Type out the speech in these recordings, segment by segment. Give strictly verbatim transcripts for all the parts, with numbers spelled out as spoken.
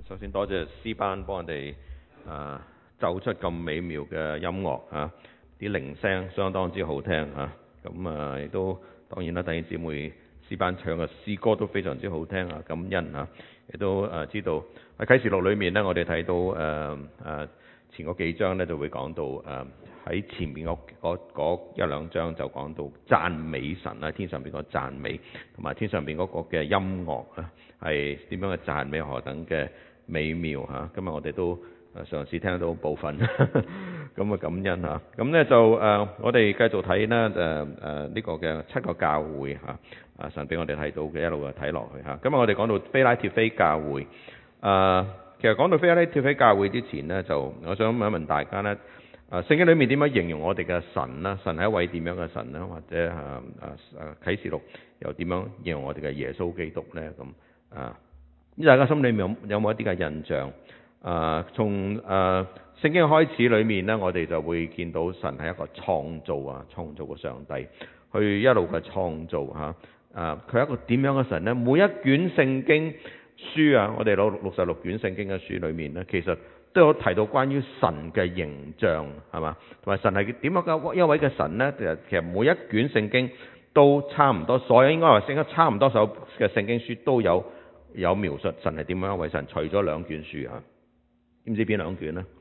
首先多謝詩班幫我哋啊奏出咁美妙嘅音樂啊，啲鈴聲相當之好聽啊。咁啊亦都當然啦，弟兄姊妹詩班唱嘅詩歌都非常之好聽啊，感恩啊。亦都誒知道喺啟示錄裏面呢，我哋睇到誒誒、啊啊、前嗰幾章呢就會講到誒喺、啊、前面嗰嗰一兩章就講到讚美神啦，天上邊個讚美，同埋天上邊嗰個嘅音樂啊，係點樣嘅讚美，何等嘅美妙嚇。今日我哋都嘗試聽到部分咁啊，感恩嚇。咁呢就誒、呃，我哋繼續睇呢誒誒呢個嘅七個教會嚇。啊！神俾我哋睇到嘅一路啊睇落去嚇。今日我哋講到非拉鐵非教會。啊，其實講到非拉鐵非教會之前呢，就我想問一問大家呢，啊，聖經裏面點樣形容我哋嘅神呢？神係一位點樣嘅神呢？或者啊啊啊啟示錄又點樣形容我哋嘅耶穌基督呢？咁啊，大家心裏面有有冇一啲嘅印象？啊，從啊聖經開始裏面呢，我哋就會見到神係一個創造啊，創造嘅上帝，去一路嘅創造嚇。啊！佢係一個點樣嘅神呢？每一卷聖經書啊，我哋攞六十六卷聖經嘅書裏面呢，其實都有提到關於神嘅形象，係嘛？同埋神係點樣嘅一位嘅神呢？其實其實每一卷聖經都差唔多，所有應該話聖經差唔多首嘅聖經書都有有描述神係點樣一位神，除咗兩卷書啊，知唔知邊兩卷呢？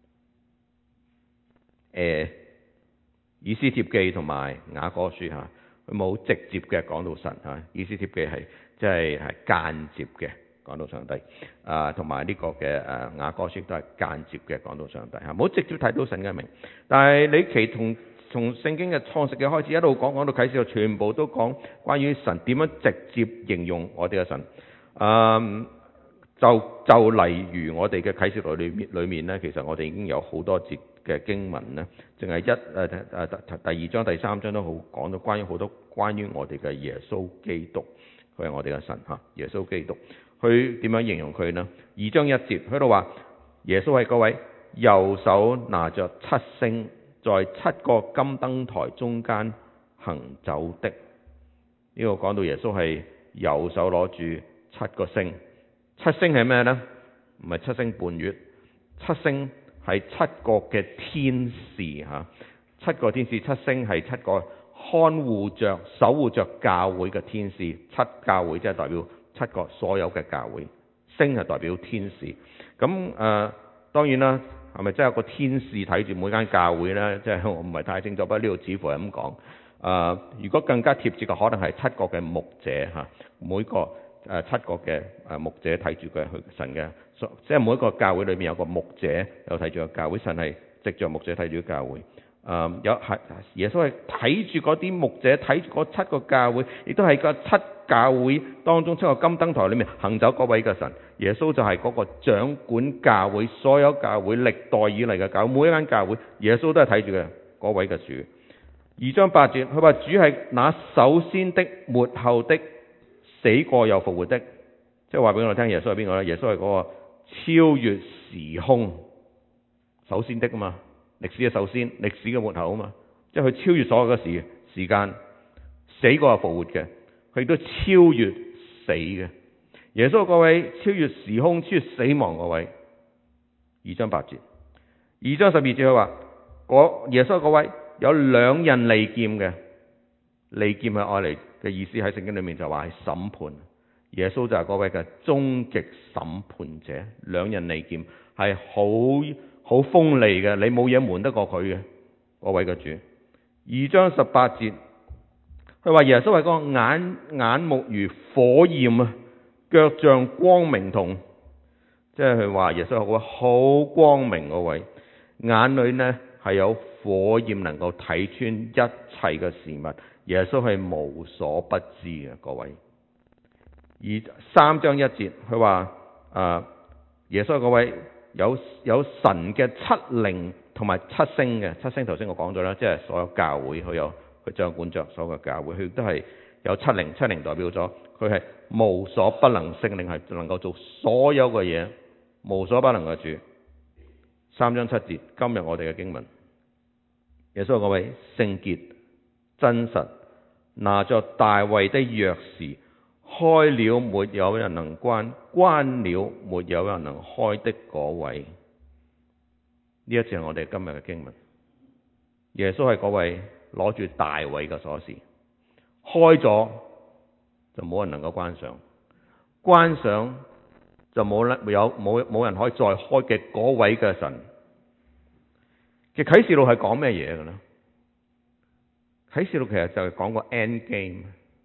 誒，以斯帖記同埋雅歌書嚇。佢冇直接嘅講到神嚇，以斯帖記係即係係間接嘅講到上帝啊，同埋呢個嘅誒雅歌書都係間接嘅講到上帝嚇，冇直接睇到神嘅名。但係你其從從聖經嘅創世嘅開始一路講講到啟示錄，全部都講關於神點樣直接形容我哋嘅神。啊，就就例如我哋嘅啟示錄裏面裏面咧，其實我哋已經有好多節嘅經文咧，淨係一誒誒第二章、第三章都好講到關於好多關於我哋嘅耶穌基督，佢係我哋嘅神嚇，耶穌基督，佢點樣形容佢呢？二章一節喺度話，耶穌係嗰位右手拿着七星，在七個金燈台中間行走的。呢個講到耶穌係右手攞住七個星，七星係咩呢？唔係七星伴月，七星係七個嘅天使嚇，七個天使，七星係七個看護着、守護着教會嘅天使。七教會即係代表七個所有嘅教會，星係代表天使。咁誒、呃、當然啦，係咪真係有個天使睇住每間教會呢？即係我唔係太清楚，不過呢度似乎係咁講。誒、呃，如果更加貼切嘅，可能係七個嘅牧者嚇，每個。誒七個嘅誒牧者睇住佢去神嘅，即係每一個教會裏面有個牧者，有睇住個教會，神係藉著牧者睇住教會。誒、呃、有係耶穌係睇住嗰啲牧者，睇住嗰七個教會，亦都係個七教會當中七個金燈台裏面行走嗰位嘅神。耶穌就係嗰個掌管教會，所有教會歷代以嚟嘅教會，每一間教會，耶穌都係睇住嘅嗰位嘅主。二章八節，佢話主係那首先的、末後的。死過又復活的，即係話俾我哋聽，耶穌係邊個咧？耶穌係嗰個超越時空首先的啊嘛，歷史嘅首先，歷史嘅末後啊嘛，即係佢超越所有嘅時時間，死過又復活嘅，佢亦都超越死嘅。耶穌嗰位超越時空、超越死亡嗰位。二章八節，二章十二節佢話：嗰耶穌嗰位有兩刃利劍嘅，利劍係愛嚟。嘅意思喺聖經裏面就話係審判，耶穌就係嗰位嘅終極審判者，兩刃利劍係好好鋒利嘅，你冇嘢瞞得過佢嘅嗰位嘅主。二章十八節，佢話耶穌係個眼眼目如火焰啊，腳像光明銅，即係佢話耶穌係個好光明嗰位，眼裏呢係有火焰能夠睇穿一切嘅事物。耶穌係無所不知嘅各位。而三章一節佢話誒耶穌嗰位有有神嘅七靈同埋七星嘅，七星頭先我講咗啦，即係所有教會佢有佢掌管着所有嘅教會，佢都係有七靈，七靈代表咗佢係無所不能，聖靈係能夠做所有嘅嘢，無所不能嘅主。三章七節今日我哋嘅經文，耶穌嗰位聖潔真實，拿着大衛的鑰匙， 開了沒有人能關，關了沒有人能開的嗰位。呢一次係我哋今日嘅經文。耶穌係嗰位攞住大衛嘅鎖匙，開咗就冇人能夠關上，關上就冇有冇冇人可以再開嘅嗰位嘅神。嘅啟示錄係講咩嘢嘅咧？啟示錄其實就係講個 end game。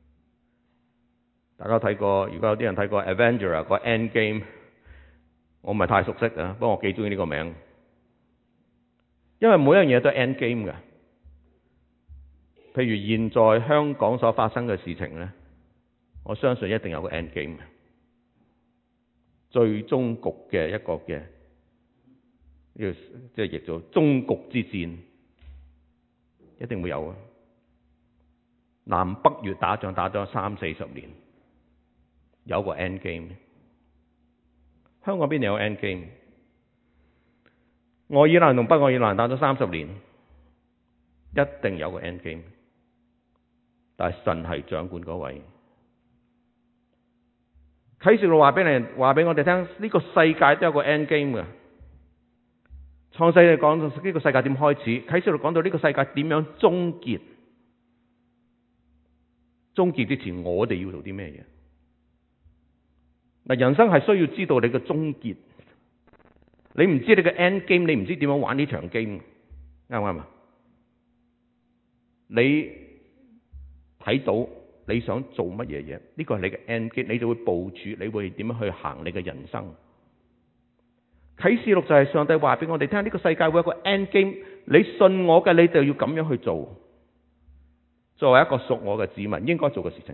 大家睇過，如果有啲人睇過 Avenger 個 end game， 我唔係太熟悉啊，不過我幾中意呢個名，因為每一樣嘢都係 end game 嘅。譬如現在香港所發生嘅事情咧，我相信一定有個 end game 嘅，最終局嘅一個嘅呢個即係譯做終局之戰，一定會有啊。南北越打仗打咗三四十年，有個 end game。香港邊度有 end game？ 愛爾蘭同北愛爾蘭打咗三十年，一定有個 end game。但係神係掌管嗰位。啟示錄話俾你話俾我哋聽，呢個世界都有個 end game 嘅。創世記講到呢個世界點開始，啟示錄講到呢個世界點樣終結。終結之前，我哋要做啲咩嘢？嗱，人生係需要知道你嘅終結。你唔知你嘅 end game， 你唔知點樣玩呢場 game， 啱唔啱啊？你睇到你想做乜嘢嘢，呢個係你嘅 end game， 你就會部署，你會點樣去行你嘅人生。啟示錄就係上帝話俾我哋聽，呢個世界會有個 end game， 你信我嘅，你就要咁樣去做。作為一個屬我嘅子民應該做嘅事情。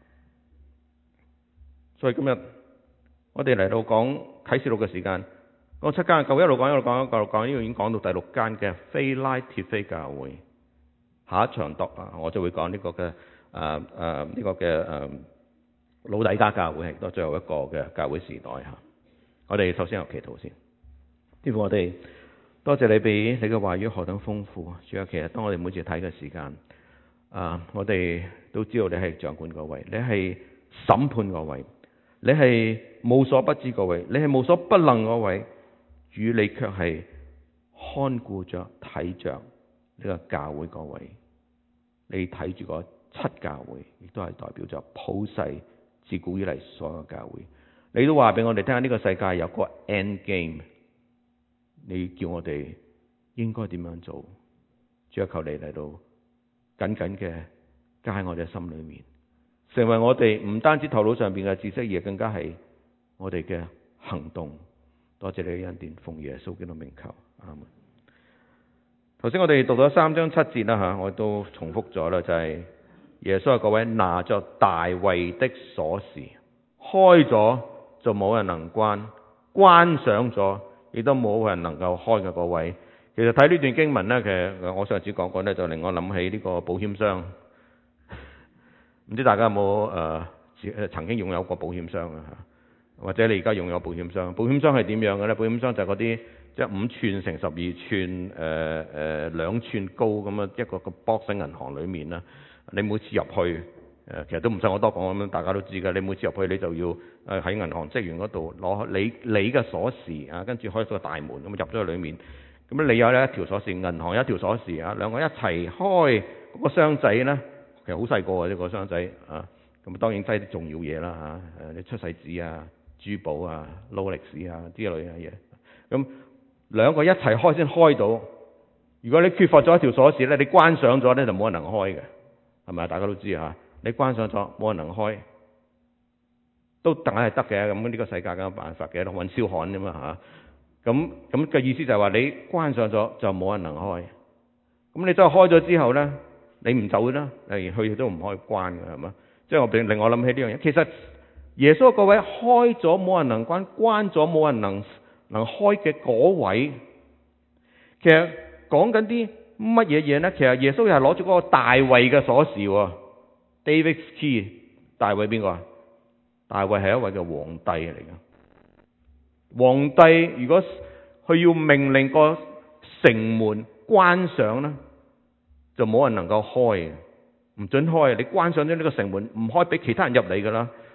所以今日我哋嚟到講啟示錄嘅時間，講七間教會，一路講一路講一路講，呢度已經講到第六間嘅非拉鐵非教會。下一場讀啊，我就會講呢個嘅誒誒呢個嘅誒老底嘉教會係都最後一個嘅教會時代嚇。我哋首先有祈禱先。天父，我哋多謝你俾你嘅話語何等豐富。主要其實當我哋每次睇嘅時間。啊！我哋都知道你係掌管嗰位，你係審判嗰位，你係無所不知嗰位，你係無所不能嗰位，主你卻係看顧着睇着呢個教會嗰位，你睇住嗰七教會，亦都係代表着普世自古以嚟所有教會。你都話俾我哋聽下，呢個世界有個 end game， 你叫我哋應該點樣做？主啊，求你嚟到。緊緊嘅加喺我哋心裏面，成為我哋唔單止頭腦上邊嘅知識，而更加係我哋嘅行動。多謝你嘅恩典，奉耶穌基督名求，阿門。頭先我哋讀咗三章七節啦吓，我都重複咗啦，就係、是、耶穌係嗰位拿着大衛的鎖匙，開咗就冇人能關，關上咗亦都冇人能夠開嘅嗰位。其實睇呢段經文咧，其實我上次講過咧，就令我諗起呢個保險箱。唔知大家有冇誒、呃、曾經擁有過保險箱啊？或者你而家擁有保險箱？保險箱係點樣嘅咧？保險箱就係嗰啲即係五寸乘十二寸誒誒兩寸高咁啊，一個個 box 喺銀行裡面啦。你每次入去誒、呃，其實都唔使我多講咁樣，大家都知㗎。你每次入去你就要誒喺銀行職員嗰度攞你你嘅鎖匙啊，跟住開咗個大門咁入咗去裡面。咁你有一條鎖匙，銀行有一條鎖匙啊，兩個一齊開嗰個箱仔咧，其實好細個嘅啫個箱仔啊。咁當然擠啲重要嘢啦嚇，誒你出世紙啊、珠寶啊、勞力士啊之類嘅嘢。咁兩個一齊開先開到。如果你缺乏咗一條鎖匙咧，你關上咗咧就冇人能開嘅，係咪？大家都知嚇，你關上咗冇人能開，都梗係得嘅。咁呢個世界梗有辦法嘅，揾燒焊啫嘛嚇。咁咁嘅意思就係話你關上咗就冇人能開。咁你真係開咗之後咧，你唔走啦，例如去都唔可以關嘅，係嘛？即係我令令我諗起呢樣嘢。其實耶穌嗰位開咗冇人能關，關咗冇人能能開嘅嗰位，其實講緊啲乜嘢嘢咧？其實耶穌又係攞住嗰個大衛嘅鎖匙喎。David's key， 大衛邊個啊？大衛係一位嘅皇帝嚟嘅。皇帝如果佢要命令個城門關上咧，就冇人能夠開嘅，唔准開。你關上咗呢個城門，唔開俾其他人入嚟噶啦。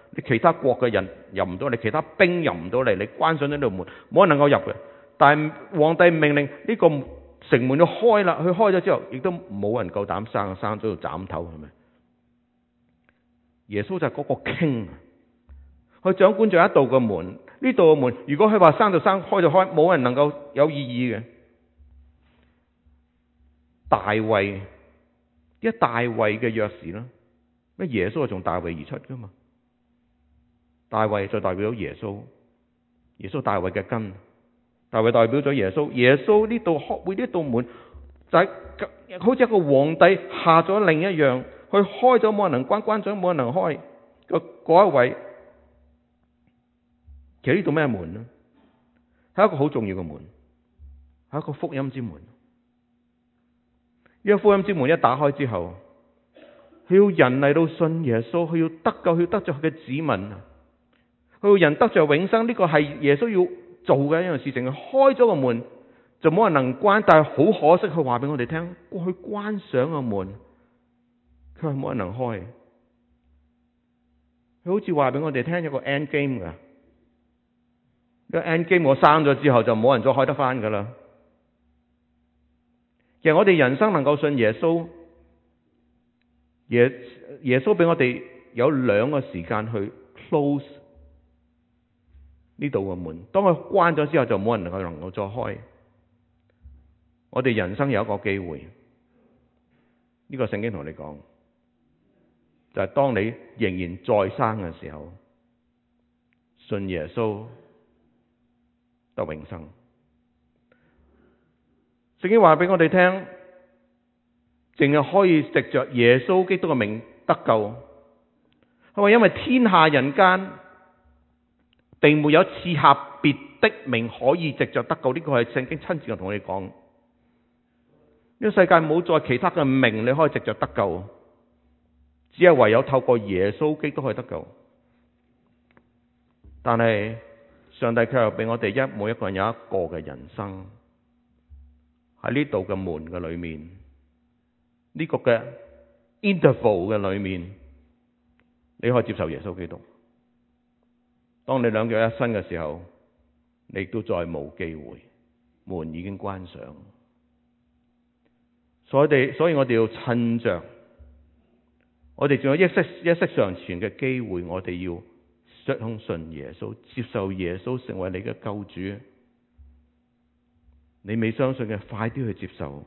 你其他國嘅人入唔到嚟，其他兵入唔到嚟，你關上咗呢道門，冇人能夠入嘅。但係皇帝命令呢個城門要開啦，佢開咗之後，亦都冇人夠膽生，生咗度斬頭，係咪？耶穌就係嗰個 king，佢掌管咗一道嘅門，呢道嘅門如果佢話生就生，開就開，冇人能夠有異議嘅。大衛，一大衛嘅鑰匙啦，咩耶穌係從大衛而出噶嘛？大衛就代表咗耶穌，耶穌大衛嘅根，大衛代表咗耶穌，耶穌呢度開會呢道門就係好似一個皇帝下咗令一樣，佢開咗冇人能關，關咗冇人能開嘅嗰一位。其實呢度咩門呢？係一個好重要嘅門，係一個福音之門。呢個福音之門一打開之後，佢要人嚟到信耶穌，佢要得救，佢要得着佢嘅子民，佢要人得着永生。呢個係耶穌要做嘅一樣事情。佢開咗個門就冇人能關，但係好可惜，佢話俾我哋聽，過去關上個門，佢係冇人能開。佢好似話俾我哋聽，有個 end game 噶，呢個 end game 我生咗之後就冇人再開得翻噶啦。其實我哋人生能夠信耶穌，耶耶穌俾我哋有兩個時間去 close 呢度嘅門。當佢關咗之後，就冇人能夠能夠再開。我哋人生有一個機會，呢個聖經同你講，就係當你仍然在生嘅時候，信耶穌得永生。聖經話俾我哋聽，淨係可以藉着耶穌基督嘅名得救。佢話因為天下人間並沒有賜下別的名可以藉着得救。呢個係聖經親自同我哋講。呢個世界冇再其他嘅名你可以藉着得救，只係唯有透過耶穌基督可以得救。但係上帝卻又俾我哋一每一個人有一個嘅人生。喺呢度嘅門嘅裏面，呢、這個嘅 interval 嘅裏面，你可以接受耶穌基督。當你兩腳一伸嘅時候，你亦都再冇機會，門已經關上。所以我哋，所以我哋要趁着我哋仲有一息一息尚存嘅機會，我哋要相信耶穌，接受耶穌成為你嘅救主。你未相信嘅，快啲去接受。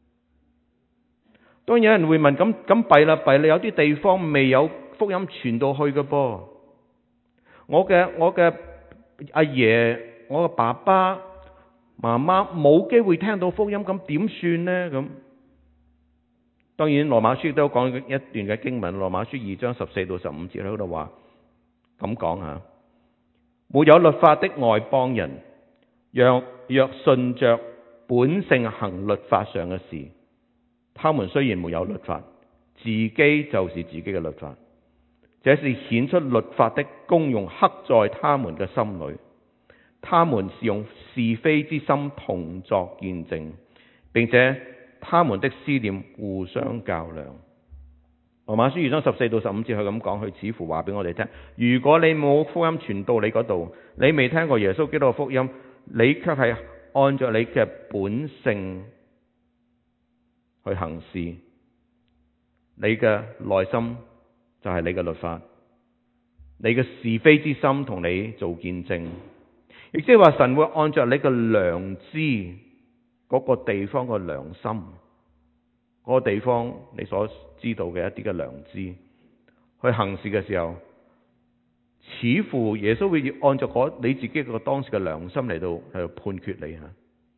當然有人會問，咁咁弊啦弊啦，有啲地方未有福音傳到去嘅噃。我嘅我嘅阿爺，我嘅爸爸媽媽冇機會聽到福音，咁點算呢？咁當然羅馬書都講一段嘅經文，羅馬書二章十四到十五節喺度話咁講吓，沒有律法的外邦人，若若順着本性行律法上嘅事，他們雖然沒有律法，自己就是自己嘅律法。這是顯出律法的功用刻在他們嘅心裏，他們是用是非之心同作見證，並且他們的思念互相較量。羅馬書二章十四到十五節佢咁講，佢似乎話俾我哋聽，如果你冇福音傳到你嗰度，你未聽過耶穌基督嘅福音，你卻係按照你嘅本性去行事，你嘅內心就係你嘅律法，你嘅是非之心同你做見證，亦即係話神會按照你嘅良知嗰個地方嘅良心，嗰個地方你所知道嘅一啲嘅良知去行事嘅時候，似乎耶穌會按照嗰你自己個當時嘅良心嚟到去判決你吓。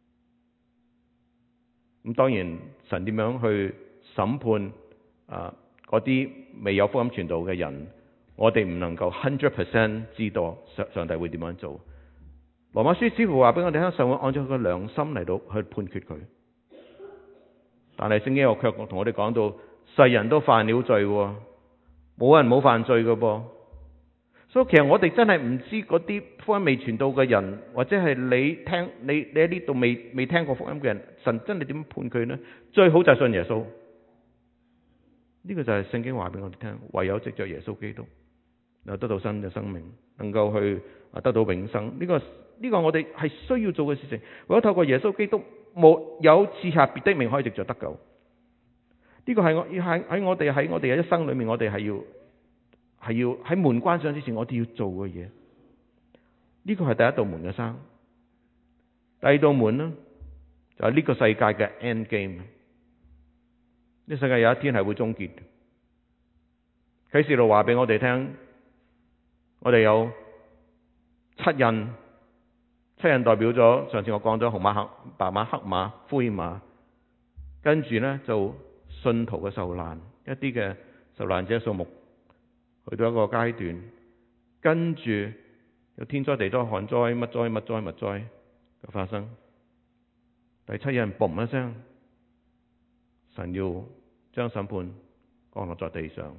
咁當然神點樣去審判啊嗰啲未有福音傳道嘅人，我哋唔能夠 hundred percent 知道上上帝會點樣做。羅馬書似乎話俾我哋聽，神會按照佢嘅良心嚟到去判決佢。但係聖經又卻同我哋講到，世人都犯了罪，冇人冇犯罪㗎噃。所以其實我哋真係唔知嗰啲福音未傳到嘅人，或者係你聽你你喺呢度未未聽過福音嘅人，神真係點判佢呢？最好就係信耶穌。呢個就係聖經話俾我哋聽，唯有藉着耶穌基督。 又得到新嘅生命，能夠去啊得到永生。呢個呢個我哋係需要做嘅事情。為咗透過耶穌基督，冇有賜下別的名可以藉著得救。呢個係我要喺喺我哋喺我哋嘅一生裏面，我哋係要係要喺門關上之前，我哋要做嘅嘢。呢個係第一道門嘅生。第二道門呢，就係呢個世界嘅 end game。呢世界有一天係會終結。啟示錄話俾我哋聽，我哋有七印，七印代表咗上次我講咗紅馬、黑白馬、黑馬、灰馬，跟住呢，就信徒嘅受難，一啲嘅受難者數目去到一個階段，跟住有天災、地災、旱災、乜災、乜災、乜災嘅發生。第七印嘣一聲，神要將審判降落在地上。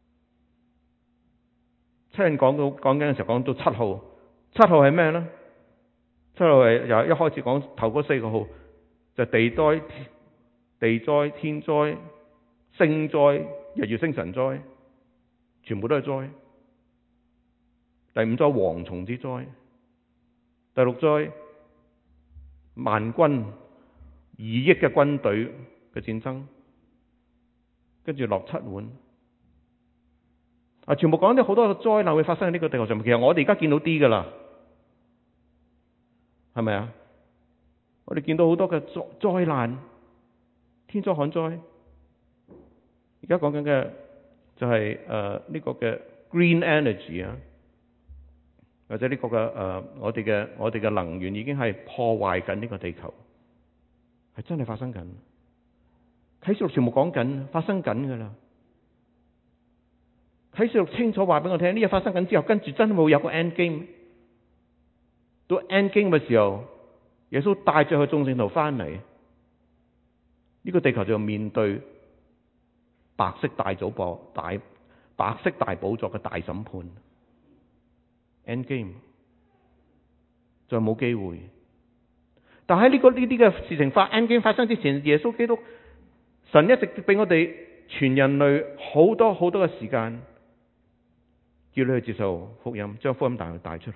七印講到講緊嘅時候，講到七號，七號係咩呢？七號係由一開始講頭嗰四個號，就係、地災、地災、天災、星災、日月星辰災，全部都係災。第五災蝗蟲之災，第六災萬軍二億嘅軍隊嘅戰爭，跟住落七碗。啊！全部講咗好多個災難會發生喺呢個地球上面。其實我哋而家見到啲噶啦，係咪啊？我哋見到好多嘅災災難，天災旱災。而家講緊嘅就係誒呢個嘅 green energy 啊，或者呢個嘅誒、呃、我哋嘅我哋嘅能源已經係破壞緊呢個地球，係真係發生緊。啟示錄全部講緊發生緊噶啦。啟示錄清楚話俾我聽，呢日發生緊之後，跟住真係會有個 end game。到 end game 嘅時候，耶穌帶咗佢眾聖徒翻嚟，呢個地球就面對白色大寶座、大白色大寶座嘅大審判。end game 就冇機會。但喺呢個呢啲嘅事情發 end game 發生之前，耶穌基督神一直俾我哋全人類好多好多嘅時間。叫你去接受福音，將福音帶帶出去。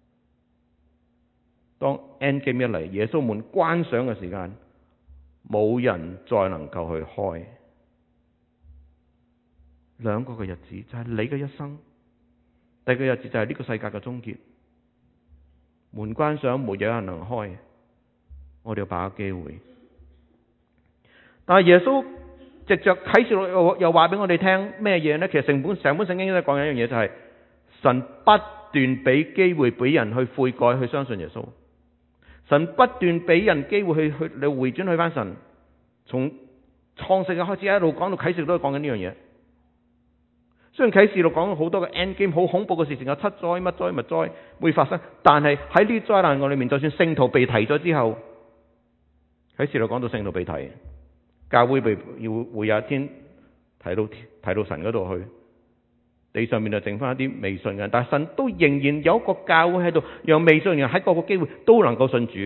當 end game 一嚟，耶穌門關上嘅時間，冇人再能夠去開。兩個嘅日子就係你嘅一生，第二個日子就係呢個世界嘅終結。門關上，沒有人能開，我哋要把握機會。但係耶穌藉着啟示錄又又話俾我哋聽咩嘢呢？其實成本成本聖經都講緊一樣嘢，就係、是、神不斷俾機會俾人去悔改，去相信耶穌。神不斷俾人機會去去你回轉去翻神。從創世嘅開始一路講到啟示錄都係講緊呢樣嘢。雖然啟示錄講到好多嘅 end game 好恐怖嘅事情，有七災乜災乜災會發生，但係喺呢啲災難案裏面，就算聖徒被提咗之後，啟示錄講到聖徒被提。教會被要會有一天睇到睇到神嗰度去，地上面就剩翻一啲未信嘅人，但係神都仍然有一個教會喺度，讓未信嘅人喺各個機會都能夠信主。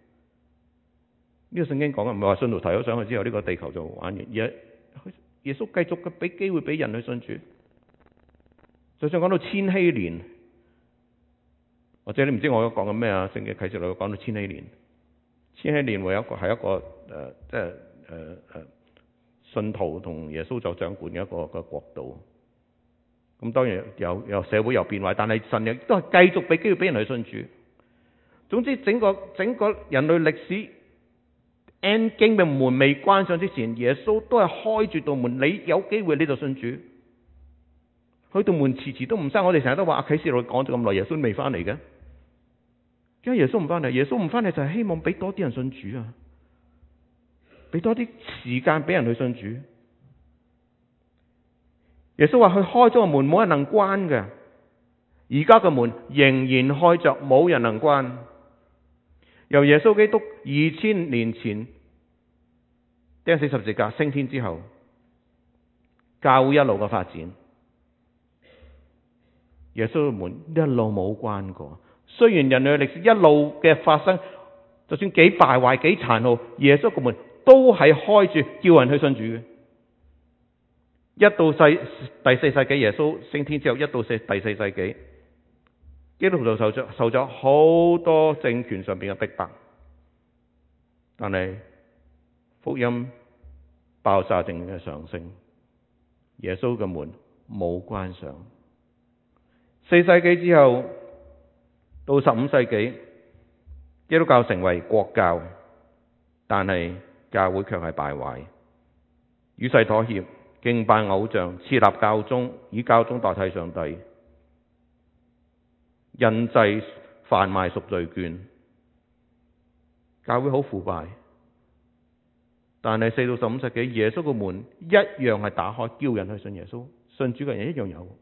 呢個聖經講嘅唔係話信徒提咗上去之後，呢個地球就玩完，而係耶穌繼續嘅俾機會俾人去信主。就算講到千禧年，或者你唔知我講緊咩啊？聖經啟示錄講到千禧年，千禧年會有一個係一個誒、呃，即係。誒、呃、誒，信徒同耶穌就掌管嘅一個個國度。咁當然有有社會有變壞，但係神亦都係繼續俾機會俾人去信主。總之整個整個人類歷史 end game 嘅門未關上之前，耶穌都係開住道門，你有機會你就信主。佢道門遲遲都唔閂，我哋成日都話啟示錄講咗咁耐，耶穌未翻嚟嘅。因為耶穌唔翻嚟，耶穌唔翻嚟就係希望俾多啲人信主啊！俾多啲時間俾人去信主。耶穌話佢開咗個門，冇人能關嘅。而家個門仍然開着，冇人能關。由耶穌基督二千年前釘死十字架升天之後，教會一路嘅發展，耶穌嘅門一路冇關過。雖然人類嘅歷史一路嘅發生，就算幾敗壞幾殘酷，耶穌嘅門都係開住叫人去信主嘅。 一到世第四世紀耶穌升天之後，一到四第四世紀，基督徒受咗受咗好多政權上邊嘅逼迫，但係福音爆炸性嘅上升，耶穌嘅門冇關上。四世紀之後到十五世紀，基督教成為國教，但係教會卻係敗壞，與世妥協，敬拜偶像，設立教宗，以教宗代替上帝，印製販賣贖罪券，教會好腐敗。但係四到十五世紀，耶穌嘅門一樣係打開，叫人去信耶穌，信主嘅人一樣有。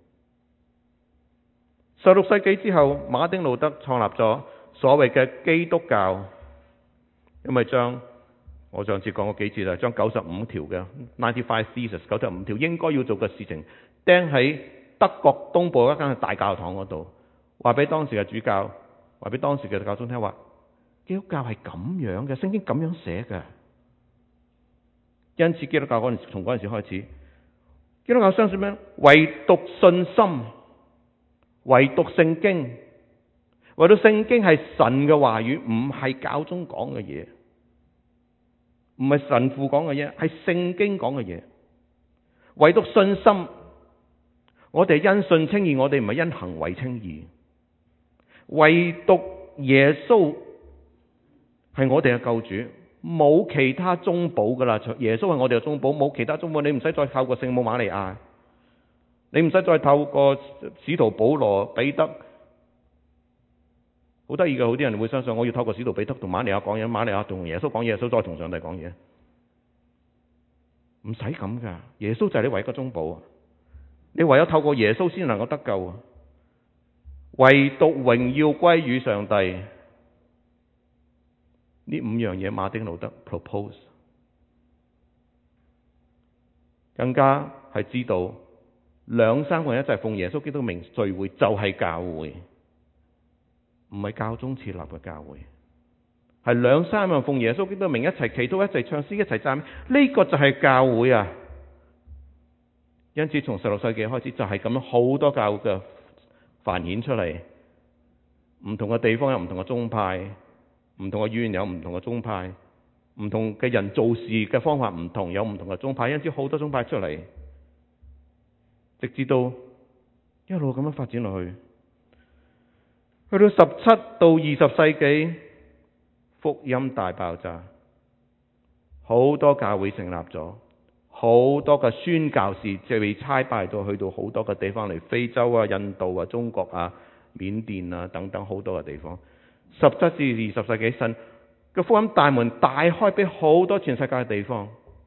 十六世紀之後，馬丁路德創立咗所謂嘅基督教，因為將我上次講過幾次啦，將九十五條嘅 ninety-five thesis 九十五條應該要做嘅事情釘喺德國東部一間大教堂嗰度，話俾當時嘅主教，話俾當時嘅教宗聽，話基督教係咁樣嘅，聖經咁樣寫嘅。因此基督教嗰陣從嗰陣時開始，基督教相信咩？唯獨信心，唯獨聖經，唯獨聖經係神嘅話語，唔係教宗講嘅嘢，唔係神父講嘅嘢，係聖經講嘅嘢。唯獨信心，我哋因信稱義，我哋唔係因行為稱義。唯獨耶穌係我哋嘅救主。冇其他中保噶啦，耶穌係我哋嘅中保，冇其他中保。你唔使再透過聖母瑪利亞，你唔使再透過使徒保羅、彼得。好得意嘅，好啲人會相信我要透過使徒彼得同瑪利亞講嘢，瑪利亞同耶穌講嘢，耶穌再同上帝講嘢。唔使咁噶，耶穌就係你唯一嘅中保。你唯有透過耶穌先能夠得救。唯獨榮耀歸於上帝。呢五樣嘢馬丁路德 propose， 更加係知道兩三個人一齊奉耶穌基督名聚會就係教會，唔係教宗設立嘅教會，係兩三個人奉耶穌基督名一齊祈禱、一齊唱詩、一齊讚美，呢個就係教會啊！因此從十六世紀開始就係咁樣，好多教會嘅繁衍出嚟，唔同嘅地方有唔同嘅宗派。唔同嘅院有唔同嘅宗派，唔同嘅人做事嘅方法唔同，有唔同嘅宗派，因此好多宗派出嚟，直至到一路咁樣發展落去，去到十七到二十世紀，福音大爆炸，好多教會成立咗，好多嘅宣教士即係被差派到去到好多嘅地方嚟，非洲啊、印度啊、中國啊、緬甸啊等等好多嘅地方。十七至二十世紀，神嘅福音大門大開俾好多全世界嘅地方，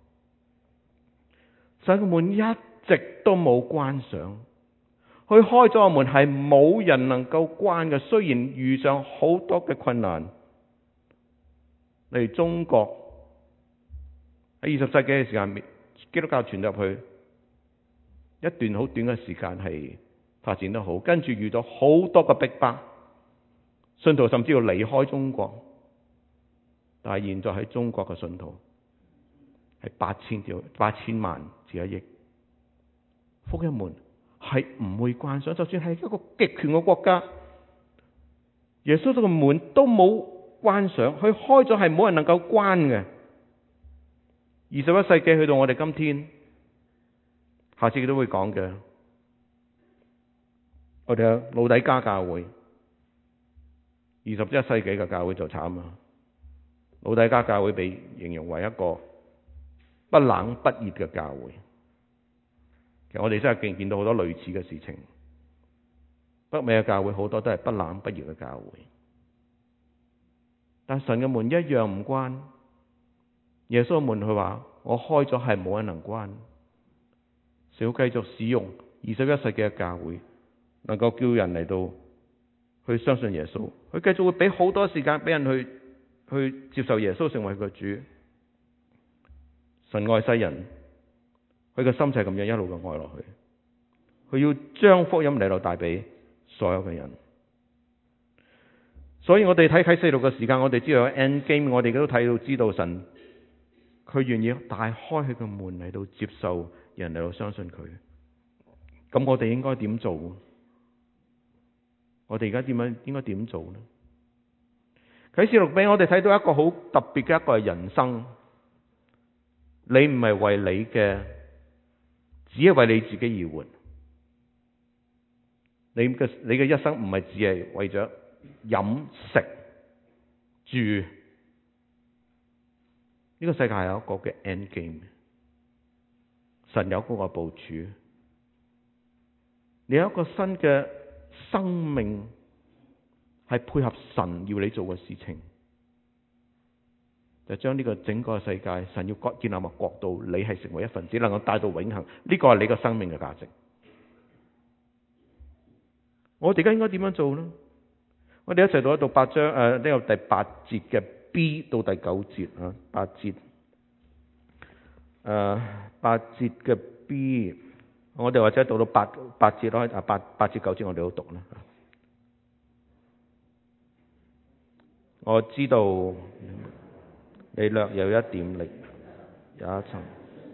神嘅門一直都冇關上，佢開咗個門係冇人能夠關嘅。雖然遇上好多嘅困難，例如中國喺二十世紀嘅時間，基督教傳入去一段好短嘅時間係發展得好，跟住遇到好多嘅逼迫。信徒甚至要離開中國，但係現在喺中國嘅信徒係八千至八千萬至一億，福音門係唔會關上。就算係一個極權嘅國家，耶穌嘅門都冇關上，佢開咗係冇人能夠關嘅。二十一世紀去到我哋今天，下次佢都會講嘅，我哋嘅老底嘉教會。二十一世紀嘅教會就慘啦，老底嘉教會被形容為一個不冷不熱嘅教會。其實我哋真係見見到好多類似嘅事情，北美嘅教會好多都係不冷不熱嘅教會，但神嘅門一樣唔關。耶穌嘅門佢話我開咗係冇人能關，想要繼續使用二十一世紀嘅教會，能夠叫人嚟到去相信耶穌，佢繼續會俾好多時間俾人去去接受耶穌成為佢主。神愛世人，佢嘅心就係咁樣一路嘅愛落去，佢要將福音嚟到帶俾所有嘅人。所以我哋睇啟示錄嘅時間，我哋知道有 end game， 我哋都睇到知道神佢願意大開佢嘅門嚟到接受人嚟到相信佢。咁我哋應該點做？我哋而家點樣應該點做呢？啟示錄俾我哋睇到一個好特別嘅一個人生。你唔係為你嘅，只係為你自己而活。你嘅你嘅一生唔係只係為咗飲食住。呢個世界有一個嘅 end game， 神有嗰個部署。你有一個新嘅生命係配合神要你做嘅事情，就將呢個整個世界神要建立嘅國度，你係成為一份子，能夠帶到永恆。呢個係你個生命嘅價值。我哋而家應該點樣做呢？我哋一齊讀一讀八章誒呢個第八節嘅 B 到第九節啊，八節誒八節嘅 B， 我哋或者讀到八八節咯，啊八八節九節我哋都讀啦。我知道你略有一點力，也曾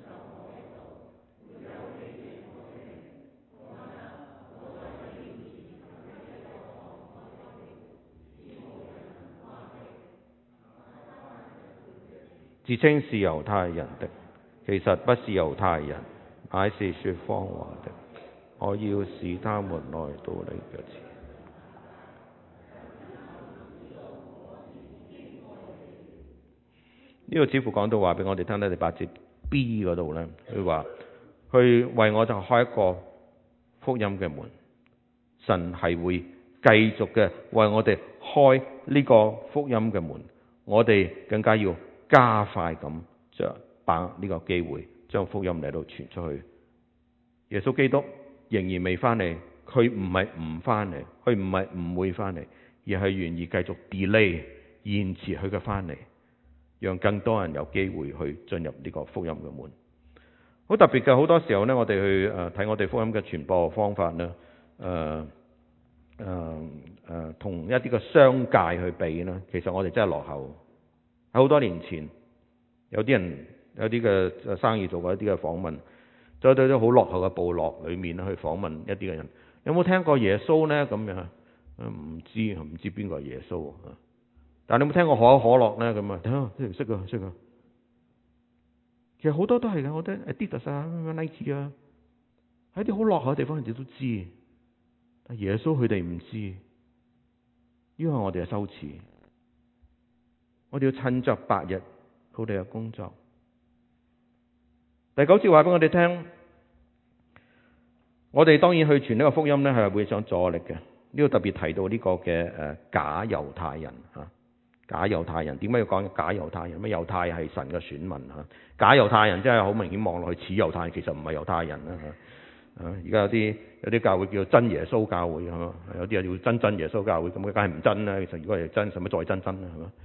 自稱是猶太人的，其實不是猶太人，乃是說謊話的。我要使他們來到你腳前。呢個似乎講到話俾我哋聽咧，第八節 B 嗰度咧，佢話佢為我就開一個福音嘅門，神係會繼續嘅為我哋開呢個福音嘅門，我哋更加要加快咁將把握呢個機會，將福音嚟到傳出去。耶穌基督仍然未翻嚟，佢唔係唔翻嚟，佢唔係唔會翻嚟，而係願意繼續 delay 延遲佢嘅翻嚟，讓更多人有機會去進入呢個福音嘅門。好特別嘅，好多時候呢，我哋去誒睇我哋福音嘅傳播方法呢，誒誒誒同一啲嘅商界去比呢，其實我哋真係落後。喺好多年前，有啲人有啲嘅生意做過一啲嘅訪問，再對啲好落後嘅部落裏面去訪問一啲嘅人，有冇聽過耶穌呢？咁樣唔知唔知邊個係耶穌啊？但係你有冇聽過可口可樂呢？咁啊，睇下識啊識啊。其實好多都係嘅，我覺得 Adidas 啊、Nike 啊，喺啲好落後嘅地方，人哋都知，但耶穌佢哋唔知，因為我哋係羞恥。我哋要趁着白日，好哋嘅工作。第九節話俾我哋聽，我哋當然去傳呢個福音呢，係會上助力嘅。呢度特別提到呢個嘅誒假猶太人嚇，假猶太人點解要講假猶太人？咩猶太係神嘅選民嚇，假猶太人真係好明顯望落去似猶太人，其實唔係猶太人啦嚇。啊，而家有啲有啲教會叫真耶穌教會係嘛，有啲人叫真真耶穌教會，咁梗係唔真啦。其實如果係真，使乜再真真啊？係嘛？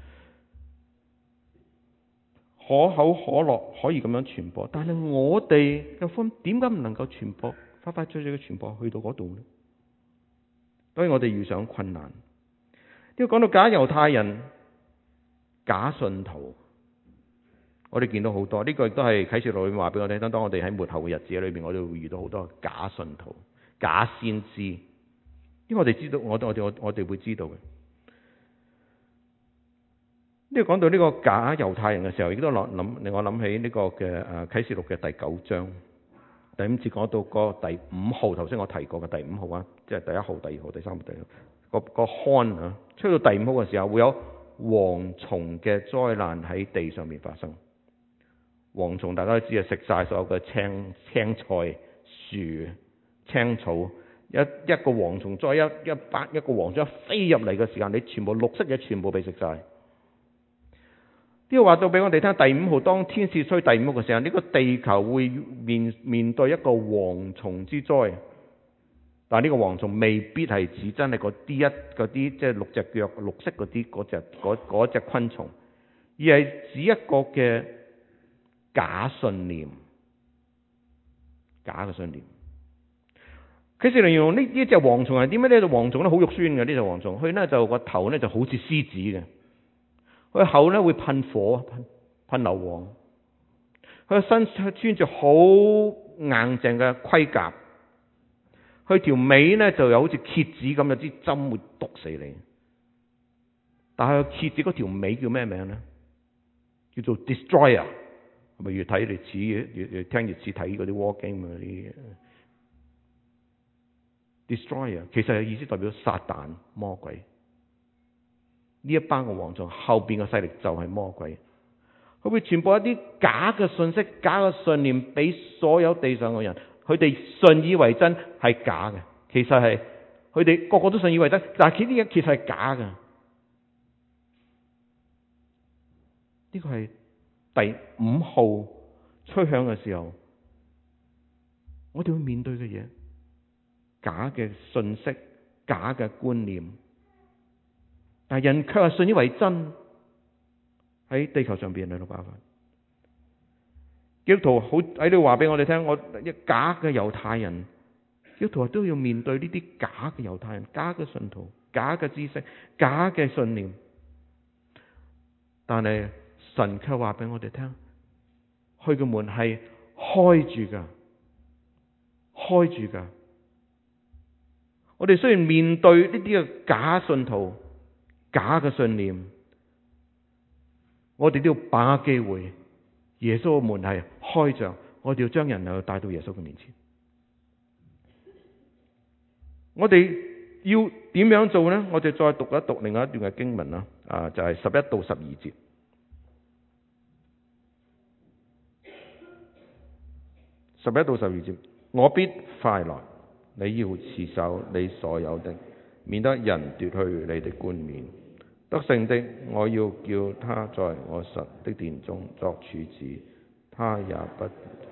可口可樂可以咁樣傳播，但係我哋嘅福音點解唔能夠傳播，快快脆脆嘅傳播去到嗰度呢？所以我哋遇上困難。呢個講到假猶太人、假信徒，我哋見到好多。呢個亦都係啟示錄裏面話俾我哋聽，當我哋喺末後嘅日子裏邊，我哋會遇到好多假信徒、假先知。因為我哋知道，我我我我哋會知道嘅。呢個講到呢個假猶太人嘅時候，亦都諗諗令我諗起呢個嘅誒啟示錄嘅第九章第五節講到個第五號，頭先我提過嘅第五號啊，即係第一號、第二號、第三號、第四號個個刊啊，出到第五號嘅時候，會有蝗蟲嘅災難喺地上面發生。蝗蟲大家都知啊，食晒所有嘅青青菜、樹、青草，一一個蝗蟲再一一百一個蝗蟲一飛入嚟嘅時間，你全部綠色嘢全部被食晒。呢個話到俾我哋聽，第五號當天使吹第五號嘅時候，呢個地球會面面對一個蝗蟲之災。但係呢個蝗蟲未必係指真係嗰啲一嗰啲即係六隻腳綠色嗰啲嗰隻嗰嗰隻昆蟲，而係指一個嘅假信念，假嘅信念。佢哋形容呢呢隻蝗蟲係點樣呢？隻蝗蟲咧好肉酸嘅，呢隻蝗蟲，佢咧就個頭咧就好似獅子嘅。佢口咧會噴火、噴噴硫磺， 佢個身穿住好硬淨嘅盔甲，佢條尾咧就有好似蝎子咁，有支針會篤死你。但係蝎子嗰條尾叫咩名咧？叫做 Destroyer。係咪越睇越似，越越聽越似睇嗰啲 war game 嗰啲 Destroyer？ 其實係意思代表撒旦魔鬼。呢一班嘅王將後邊嘅勢力就係魔鬼。佢會傳播一啲假嘅信息、假嘅信念俾所有地上嘅人，佢哋信以為真係假嘅。其實係佢哋個個都信以為真，但係呢啲嘢其實係假嘅。呢個係第五號吹響嘅時候，我哋會面對嘅嘢，假嘅信息、假嘅觀念，但係人卻係信以為真。喺地球上邊喺度爆發，基督徒好喺度話俾我哋聽，我一假嘅猶太人，基督徒都要面對呢啲假嘅猶太人、假嘅信徒、假嘅知識、假嘅信念。但係神卻話俾我哋聽，佢嘅門係開住噶，開住噶。我哋雖然面對呢啲嘅假信徒、假嘅信念，我哋都要把握機會。耶穌嘅門係開着，我哋要將人類帶到耶穌嘅面前。我哋要點樣做呢？我哋再讀一讀另外一段嘅經文啦，啊，就係十一到十二節。十一到十二節，我必快來，你要持守你所有的，免得人奪去你的冠冕。得勝的，我要叫他在我神的殿中作柱子，他也不。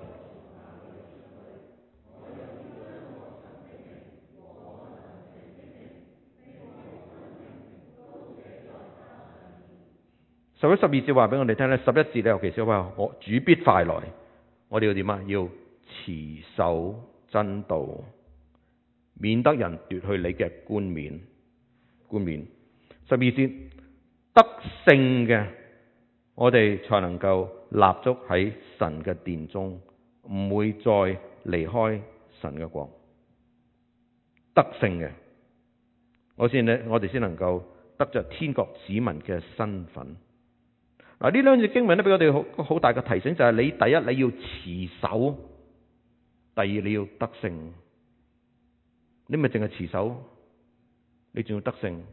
十一、十二節話俾我哋聽咧，十一節咧，尤其是話我主必快來，我哋要點啊？要持守真道，免得人奪去你嘅冠冕。冠冕。十二節，得勝嘅，我哋才能夠立足喺神嘅殿中，唔會再離開神嘅國。得勝嘅，我先咧，我哋先能夠得着天國子民嘅身份。嗱，呢兩節經文咧，俾我哋好好大嘅提醒，就係你第一你要持守，第二你要得勝。你咪淨係持守，你仲要得勝。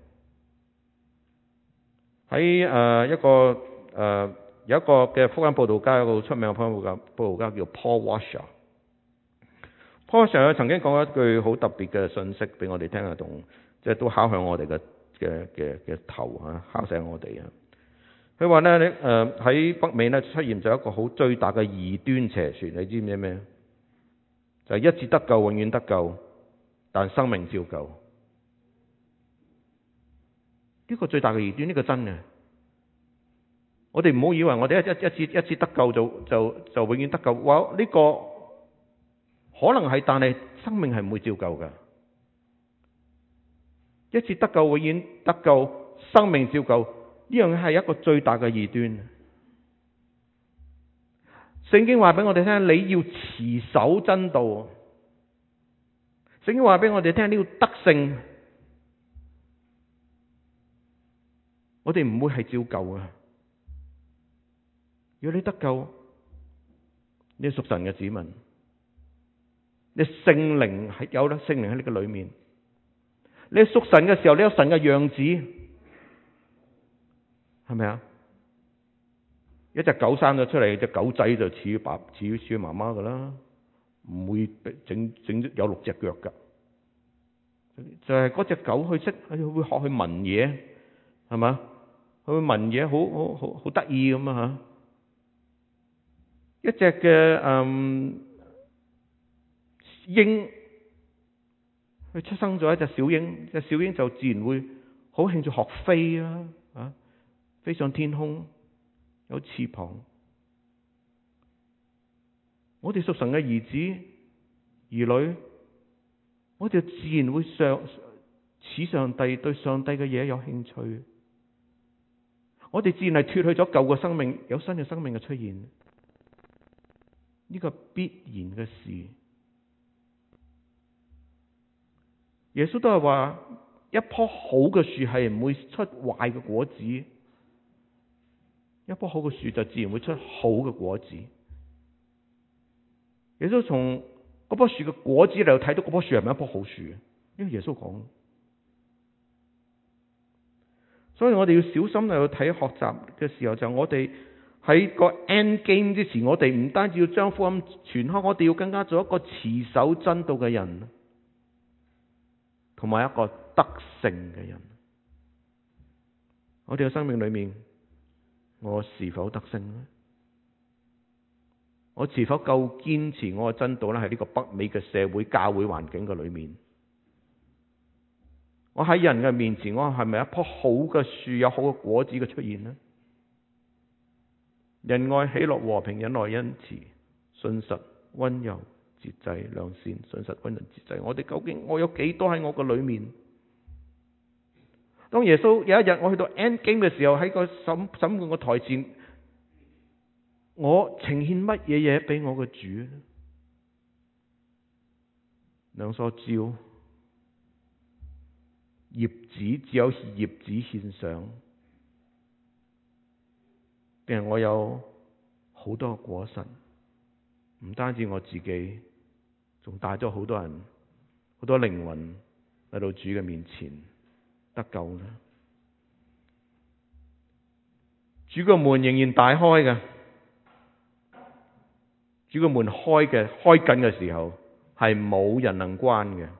喺誒一個誒、呃、有一個嘅福音佈道家，有一個出名嘅福音佈道佈道家叫 Paul Washer。Paul Washer 曾經講過一句好特別嘅信息俾我哋聽，同即係都敲響我哋嘅嘅嘅嘅頭嚇，敲醒我哋啊！佢話咧，你誒喺北美咧出現咗一個好最大嘅異端邪說，你知唔知咩？就係、是、一次得救，永遠得救，但生命照舊。呢個最大嘅異端，呢、這個真嘅。我哋唔好以為我哋一一一次一次得救就就就永遠得救。哇！呢個可能係，但係生命係唔會照舊㗎。一次得救，永遠得救，生命照舊。呢樣嘢係一個最大嘅異端。聖經話俾我哋聽，你要持守真道。聖經話俾我哋聽，你要得勝。我哋唔會係照舊啊！如果你得救，你係屬神嘅子民，你聖靈係有啦，聖靈喺你嘅裏面。你係屬神嘅時候，你有神嘅樣子。係咪啊？一隻狗生咗出嚟，隻狗仔就似爸似似媽媽噶啦，唔會整整有六隻腳噶。就係嗰隻狗去識，佢會學去聞嘢，係嘛？佢會聞嘢，好好好好得意咁啊吓！一隻嘅嗯鷹，佢出生咗一隻小鷹，隻小鷹就自然會好興趣學飛啦，啊！飛上天空，有翅膀。我哋屬神嘅兒子兒女，我哋自然會上似上帝，對上帝嘅嘢有興趣。我哋自然係脫去咗舊嘅生命，有新嘅生命嘅出現。 呢個必然嘅事。耶穌都係話，一棵好嘅樹係唔會出壞嘅果子，一棵好嘅樹就自然會出好嘅果子。耶穌從嗰棵樹嘅果子嚟到睇到嗰棵樹係咪一棵好樹，因為耶穌講。所以我哋要小心嚟到睇學習嘅時候，就我哋喺個 end game 之前，我哋唔單止要將福音傳開，我哋要更加做一個持守真道嘅人，同埋一個得勝嘅人。我哋嘅生命裏面，我是否得勝呢？我是否夠堅持我嘅真道咧？喺呢個北美嘅社會教會環境嘅裏面，我喺人嘅面前，我係咪一棵好嘅樹，有好嘅果子嘅出現呢？仁愛、喜樂、和平、忍耐、恩慈、信實、溫柔、節制、良善、信實、溫柔、節制。我哋究竟我有幾多喺我嘅裏面？當耶穌有一日我去到 end game 嘅時候，喺個審審判嘅台前，我呈現乜嘢嘢俾我嘅主呢？兩梳蕉，葉子只有葉子獻上，定係我有好多嘅果實？唔單止我自己，仲帶咗好多人、好多靈魂嚟到主嘅面前得救呢？主嘅門仍然大開嘅，主嘅門開嘅開緊嘅時候，係冇人能關嘅。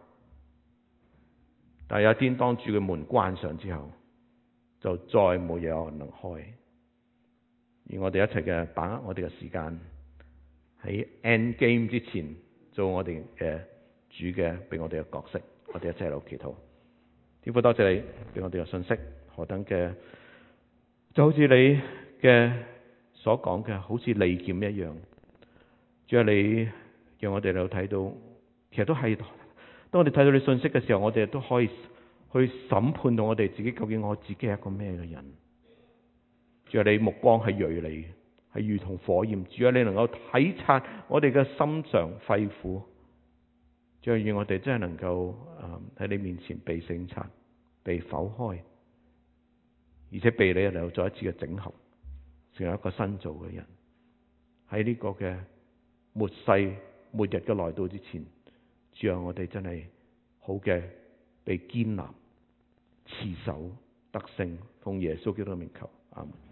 但係有一天當主嘅門關上之後，就再冇有人能開。而我哋一齊嘅把握我哋嘅時間，喺 end game 之前做我哋嘅主嘅俾我哋嘅角色。我哋一齊喺度祈禱。天父，多謝你俾我哋嘅信息，何等嘅就好似你嘅所講嘅，好似利劍一樣。主啊，你讓我哋嚟睇到，其實都係當我哋睇到你信息嘅時候，我哋都可以去審判到我哋自己，究竟我自己係一個咩嘅人。主啊，你目光係銳利，係如同火焰。主啊，你能夠體察我哋嘅心腸肺腑。主啊，願我哋真係能夠喺你面前被省察、被剖開，而且被你能夠再一次嘅整合，成為一個新造嘅人。喺呢個嘅末世末日嘅來到之前，主啊，我哋真係好嘅被堅立、持守、得勝，奉耶穌基督嘅名求，阿們。